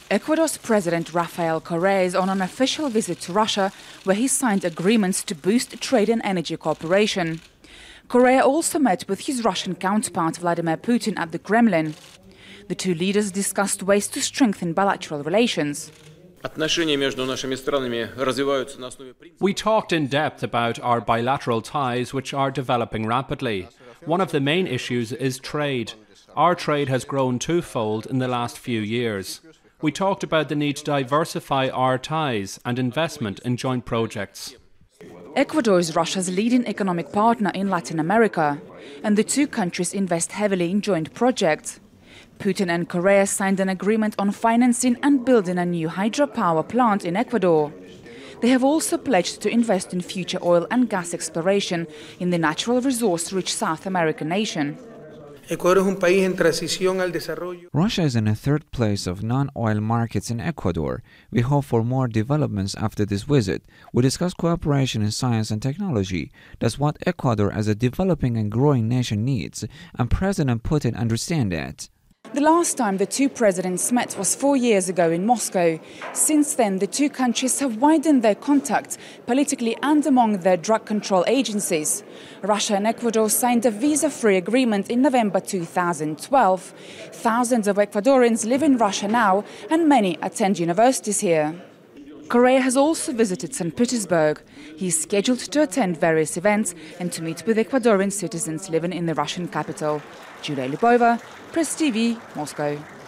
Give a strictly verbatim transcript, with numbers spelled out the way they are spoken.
Ecuador's President Rafael Correa is on an official visit to Russia, where he signed agreements to boost trade and energy cooperation. Correa also met with his Russian counterpart Vladimir Putin at the Kremlin. The two leaders discussed ways to strengthen bilateral relations. We talked in depth about our bilateral ties, which are developing rapidly. One of the main issues is trade. Our trade has grown twofold in the last few years. We talked about the need to diversify our ties and investment in joint projects. Ecuador is Russia's leading economic partner in Latin America, and the two countries invest heavily in joint projects. Putin and Correa signed an agreement on financing and building a new hydropower plant in Ecuador. They have also pledged to invest in future oil and gas exploration in the natural resource-rich South American nation. Russia is in a third place of non-oil markets in Ecuador. We hope for more developments after this visit. We discussed cooperation in science and technology. That's what Ecuador as a developing and growing nation needs, and President Putin understands that. The last time the two presidents met was four years ago in Moscow. Since then, the two countries have widened their contacts politically and among their drug control agencies. Russia and Ecuador signed a visa-free agreement in November two thousand twelve. Thousands of Ecuadorians live in Russia now, and many attend universities here. Correa has also visited Saint Petersburg. He is scheduled to attend various events and to meet with Ecuadorian citizens living in the Russian capital. Julia Lubova, Press T V, Moscow.